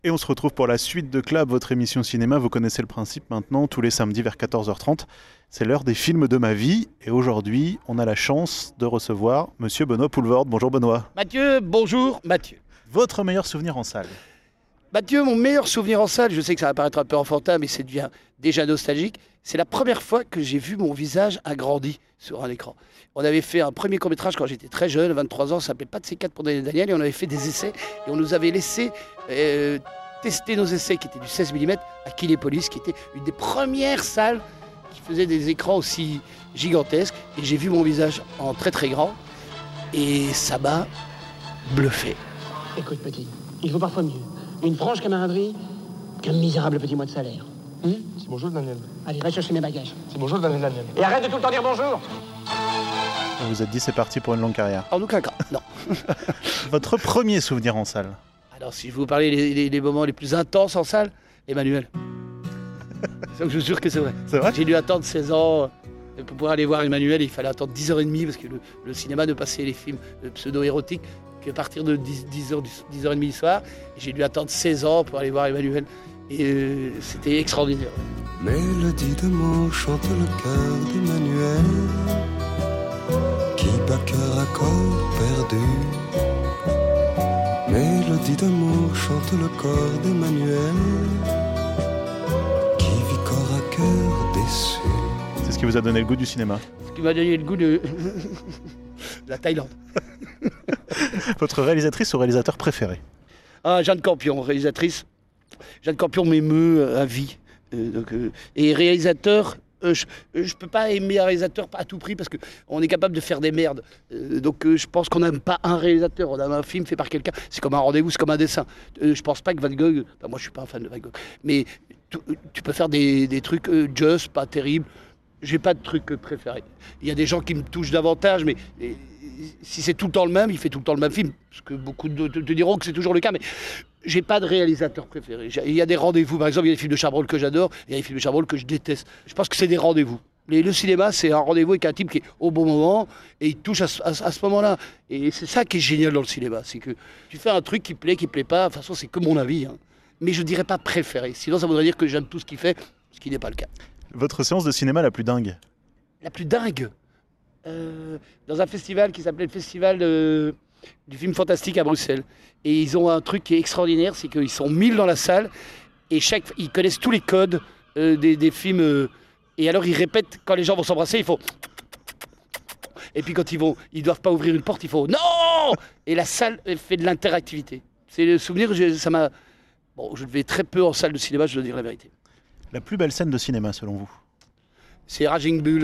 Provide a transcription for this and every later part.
Et on se retrouve pour la suite de Clap, votre émission cinéma. Vous connaissez le principe maintenant, tous les samedis vers 14h30. C'est l'heure des films de ma vie. Et aujourd'hui, on a la chance de recevoir Monsieur Benoît Poulvorde. Bonjour Benoît. Mathieu, bonjour Mathieu. Votre meilleur souvenir en salle? Mathieu, mon meilleur souvenir en salle, je sais que ça va paraître un peu enfantin, mais c'est devient déjà nostalgique. C'est la première fois que j'ai vu mon visage agrandi sur un écran. On avait fait un premier court-métrage quand j'étais très jeune, 23 ans, ça s'appelait Pas de C4 pour Daniel, et on avait fait des essais, et on nous avait laissé tester nos essais, qui étaient du 16 mm, à Kinépolis, qui était une des premières salles qui faisait des écrans aussi gigantesques. Et j'ai vu mon visage en très très grand, et ça m'a bluffé. Écoute, petit, il faut parfois mieux une franche camaraderie qu'un misérable petit mois de salaire. C'est bonjour, Daniel. Allez, va chercher mes bagages. C'est bonjour, Daniel. Et arrête de tout le temps dire bonjour. Vous vous êtes dit c'est parti pour une longue carrière. En aucun cas, non. Votre premier souvenir en salle? Alors, si je vous parlais les moments les plus intenses en salle, Emmanuel. Je vous jure que c'est vrai. C'est vrai? J'ai dû attendre 16 ans pour pouvoir aller voir Emmanuel. Il fallait attendre 10h30 parce que le cinéma ne passait les films pseudo-érotiques qu'à partir de 10h30 du soir. Et j'ai dû attendre 16 ans pour aller voir Emmanuel. Et c'était extraordinaire. Mélodie d'amour chante le cœur d'Emmanuel qui bat cœur à corps perdu. Mélodie d'amour chante le corps d'Emmanuel qui vit corps à cœur déçu. C'est ce qui vous a donné le goût du cinéma? Ce qui m'a donné le goût de la Thaïlande. Votre réalisatrice ou réalisateur préféré? Jeanne Campion, réalisatrice. Jeanne Campion m'émeut à vie. Et réalisateur, je ne peux pas aimer un réalisateur à tout prix parce qu'on est capable de faire des merdes. Je pense qu'on n'aime pas un réalisateur, on aime un film fait par quelqu'un. C'est comme un rendez-vous, c'est comme un dessin. Je pense pas que Van Gogh, moi je ne suis pas un fan de Van Gogh, mais tu peux faire des trucs just, pas terribles. J'ai pas de truc préféré. Il y a des gens qui me touchent davantage, mais si c'est tout le temps le même, il fait tout le temps le même film. Parce que beaucoup te diront que c'est toujours le cas, mais j'ai pas de réalisateur préféré. Il y a des rendez-vous, par exemple, il y a des films de Chabrol que j'adore, il y a des films de Chabrol que je déteste. Je pense que c'est des rendez-vous. Le cinéma, c'est un rendez-vous avec un type qui est au bon moment et il touche à ce moment-là. Et c'est ça qui est génial dans le cinéma, c'est que tu fais un truc qui plaît pas. De toute façon, c'est que mon avis. Hein. Mais je dirais pas préféré. Sinon, ça voudrait dire que j'aime tout ce qu'il fait, ce qui n'est pas le cas. Votre séance de cinéma la plus dingue? La plus dingue dans un festival qui s'appelait le Festival du film fantastique à Bruxelles. Et ils ont un truc qui est extraordinaire, c'est qu'ils sont 1000 dans la salle et ils connaissent tous les codes des films. Et alors ils répètent, quand les gens vont s'embrasser, il faut... Et puis quand ils doivent pas ouvrir une porte, il faut... Non. Et la salle fait de l'interactivité. C'est le souvenir, ça m'a... Bon, je vais très peu en salle de cinéma, je dois dire la vérité. La plus belle scène de cinéma, selon vous? C'est Raging Bull.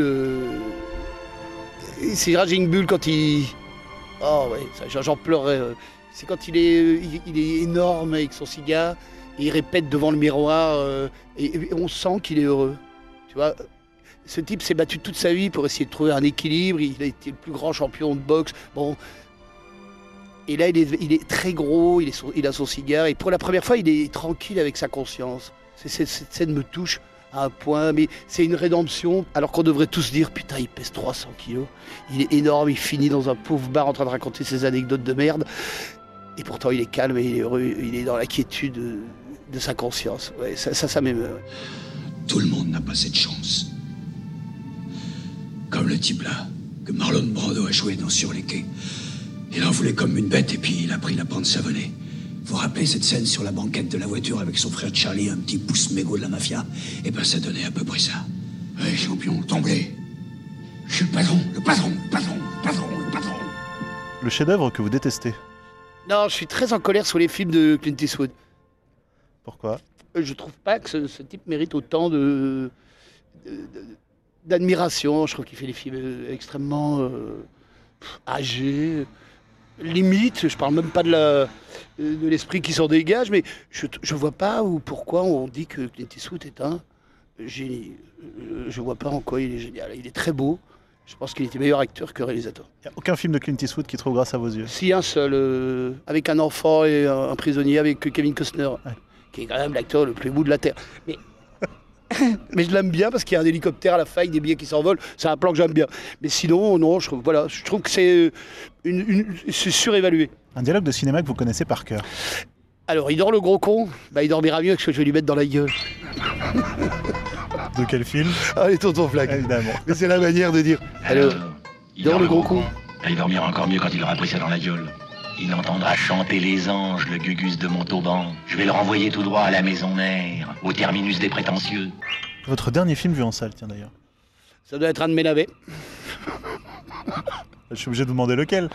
C'est Raging Bull quand il... Oh ouais, j'en pleurerais. C'est quand il est énorme avec son cigare, et il répète devant le miroir, et on sent qu'il est heureux. Tu vois, ce type s'est battu toute sa vie pour essayer de trouver un équilibre. Il a été le plus grand champion de boxe. Bon. Et là, il est très gros, il a son cigare, et pour la première fois, il est tranquille avec sa conscience. Cette scène me touche à un point, mais c'est une rédemption, alors qu'on devrait tous dire, putain, il pèse 300 kilos, il est énorme, il finit dans un pauvre bar en train de raconter ses anecdotes de merde, et pourtant il est calme et il est heureux, il est dans la quiétude de sa conscience. Ouais, ça m'émeut. Ouais. Tout le monde n'a pas cette chance. Comme le type là, que Marlon Brando a joué dans Sur les quais. Il en voulait comme une bête et puis il a pris la pente savonnée. Vous vous rappelez cette scène sur la banquette de la voiture avec son frère Charlie, un petit pouce mégot de la mafia? Eh ben ça donnait à peu près ça. Ouais, champion, tombez. Je suis le patron. Le chef-d'œuvre que vous détestez? Non, je suis très en colère sur les films de Clint Eastwood. Pourquoi? Je trouve pas que ce type mérite autant d'admiration. Je trouve qu'il fait des films extrêmement âgés. Limite, je parle même pas de l'esprit qui s'en dégage, mais je vois pas pourquoi on dit que Clint Eastwood est un génie. Je vois pas en quoi il est génial. Il est très beau. Je pense qu'il était meilleur acteur que réalisateur. Il n'y a aucun film de Clint Eastwood qui trouve grâce à vos yeux? Si, un seul, avec un enfant et un prisonnier, avec Kevin Costner, ouais. Qui est quand même l'acteur le plus beau de la Terre. Mais je l'aime bien parce qu'il y a un hélicoptère à la fin, des billets qui s'envolent. C'est un plan que j'aime bien. Mais sinon, non, je trouve que c'est surévalué. Un dialogue de cinéma que vous connaissez par cœur? Alors, il dort le gros con, il dormira mieux que ce que je vais lui mettre dans la gueule. De quel film? Allez, tonton Flag. Évidemment. Mais c'est la manière de dire. Alors, il dort le gros con. Il dormira encore mieux quand il aura pris ça dans la gueule. Il entendra chanter les anges, le gugus de Montauban. Je vais le renvoyer tout droit à la maison mère, au terminus des prétentieux. Votre dernier film vu en salle, tiens d'ailleurs. Ça doit être un de mes navets. Je suis obligé de vous demander lequel.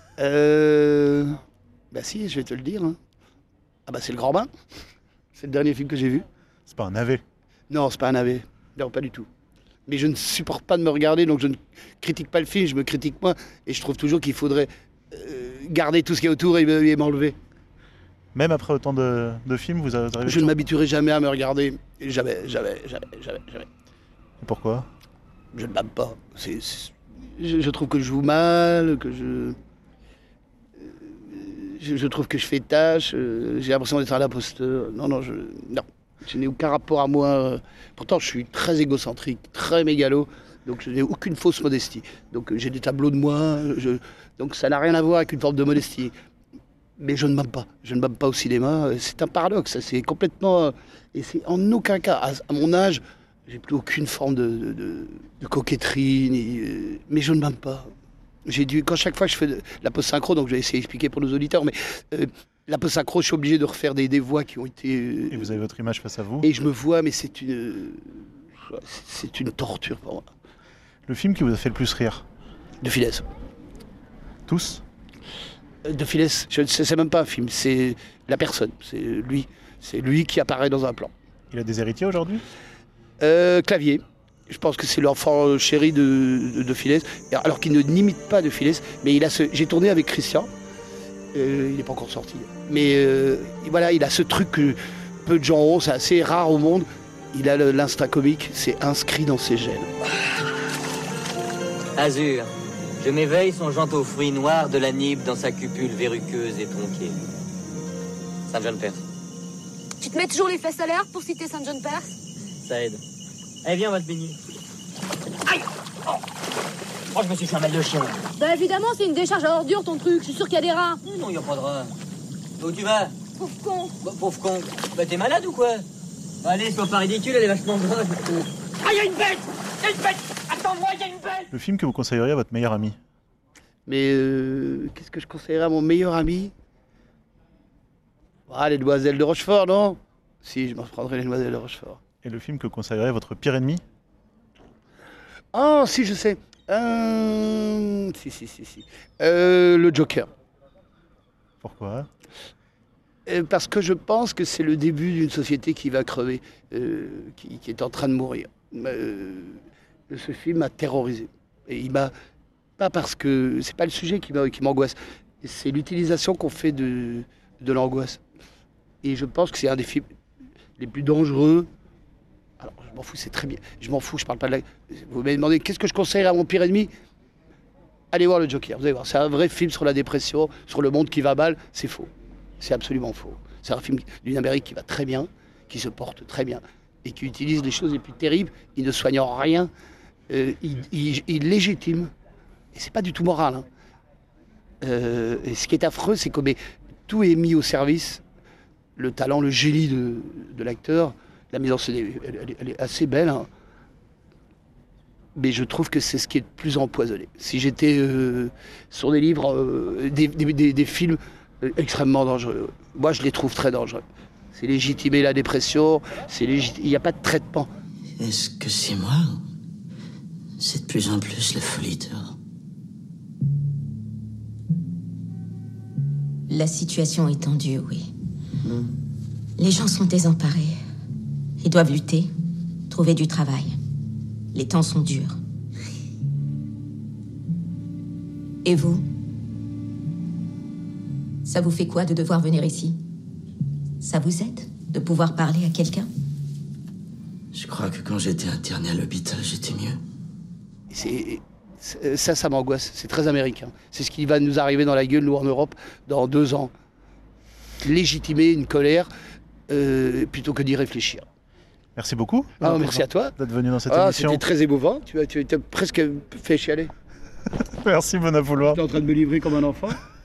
Bah si, je vais te le dire. Hein. Ah bah c'est Le Grand Bain. C'est le dernier film que j'ai vu. C'est pas un navet. Non, c'est pas un navet. Non, pas du tout. Mais je ne supporte pas de me regarder, donc je ne critique pas le film, je me critique moi. Et je trouve toujours qu'il faudrait garder tout ce qui est autour et m'enlever. Même après autant de films, vous arrivez Je ne toujours... m'habituerai jamais à me regarder. Jamais. Et pourquoi? Je ne m'aime pas. Je trouve que je joue mal, que je trouve que je fais tâche. J'ai l'impression d'être un imposteur. Non. Je n'ai aucun rapport à moi. Pourtant, je suis très égocentrique, très mégalo. Donc, je n'ai aucune fausse modestie. Donc, j'ai des tableaux de moi. Donc, ça n'a rien à voir avec une forme de modestie. Mais je ne m'aime pas. Je ne m'aime pas au cinéma. C'est un paradoxe. C'est complètement... Et c'est en aucun cas, à mon âge, j'ai plus aucune forme de coquetterie. Mais je ne m'aime pas. Chaque fois que je fais la post-synchro, donc je vais essayer d'expliquer pour nos auditeurs, mais la post-synchro, je suis obligé de refaire des voix qui ont été... Et vous avez votre image face à vous. Et je me vois, mais c'est une torture pour moi. Le film qui vous a fait le plus rire? De Filès. Tous? De Filès, c'est même pas un film, c'est la personne, c'est lui. C'est lui qui apparaît dans un plan. Il a des héritiers aujourd'hui? Clavier. Je pense que c'est l'enfant chéri de Filès, alors qu'il ne n'imite pas de Filès, mais j'ai tourné avec Christian, il n'est pas encore sorti, mais voilà, il a ce truc que peu de gens ont, c'est assez rare au monde, il a l'instinct comique, c'est inscrit dans ses gènes. Azur, je m'éveille songeant aux fruits noirs de la nibe dans sa cupule verruqueuse et tronquée. Saint John Perse. Tu te mets toujours les fesses à l'air pour citer Saint John Perse? Ça aide. Allez, viens, on va te baigner. Aïe! Oh, je me suis fait un mal de chien. Bah évidemment, c'est une décharge à ordures ton truc, je suis sûr qu'il y a des rats. Non, y a pas de rats. Où tu vas? Pauvre con. Bah, pauvre con. Bah, t'es malade ou quoi? Allez, sois pas ridicule, elle est vachement grosse. Ah, y a une bête! Y a une bête! Attends-moi, y a une bête! Le film que vous conseilleriez à votre meilleur ami? Mais qu'est-ce que je conseillerais à mon meilleur ami? Les Demoiselles de Rochefort, non? Si, je me reprendrai les Demoiselles de Rochefort. Et le film que vous conseilleriez à votre pire ennemi? Ah, si, je sais. Si. Le Joker. Pourquoi? Parce que je pense que c'est le début d'une société qui va crever, qui est en train de mourir. Ce film m'a terrorisé. Et il m'a... Pas parce que... C'est pas le sujet qui m'angoisse. C'est l'utilisation qu'on fait de l'angoisse. Et je pense que c'est un des films les plus dangereux. Alors, je m'en fous, c'est très bien. Je m'en fous, je parle pas de la... Vous m'avez demandé qu'est-ce que je conseillerais à mon pire ennemi? Allez voir le Joker, vous allez voir. C'est un vrai film sur la dépression, sur le monde qui va mal. C'est faux. C'est absolument faux. C'est un film d'une Amérique qui va très bien, qui se porte très bien, et qui utilise les choses les plus terribles. Il ne soigne en rien. Il légitime. Et c'est pas du tout moral. Hein. Et ce qui est affreux, c'est que tout est mis au service. Le talent, le génie de l'acteur, la mise en scène, elle est assez belle. Hein. Mais je trouve que c'est ce qui est le plus empoisonné. Si j'étais sur des livres, des films extrêmement dangereux, moi je les trouve très dangereux. C'est légitimer la dépression, il n'y a pas de traitement. Est-ce que c'est moi? C'est de plus en plus la folie dehors. La situation est tendue, oui. Les gens sont désemparés. Ils doivent lutter, trouver du travail. Les temps sont durs. Et vous? Ça vous fait quoi de devoir venir ici? Ça vous aide de pouvoir parler à quelqu'un? Je crois que quand j'étais interné à l'hôpital, j'étais mieux. Ça m'angoisse. C'est très américain. C'est ce qui va nous arriver dans la gueule, nous, en Europe, dans 2 ans. Légitimer une colère plutôt que d'y réfléchir. Merci beaucoup. Merci à toi. D'être venu dans cette émission. C'était très émouvant. Tu as presque fait chialer. Merci, Benoît Poulvord. Tu es en train de me livrer comme un enfant.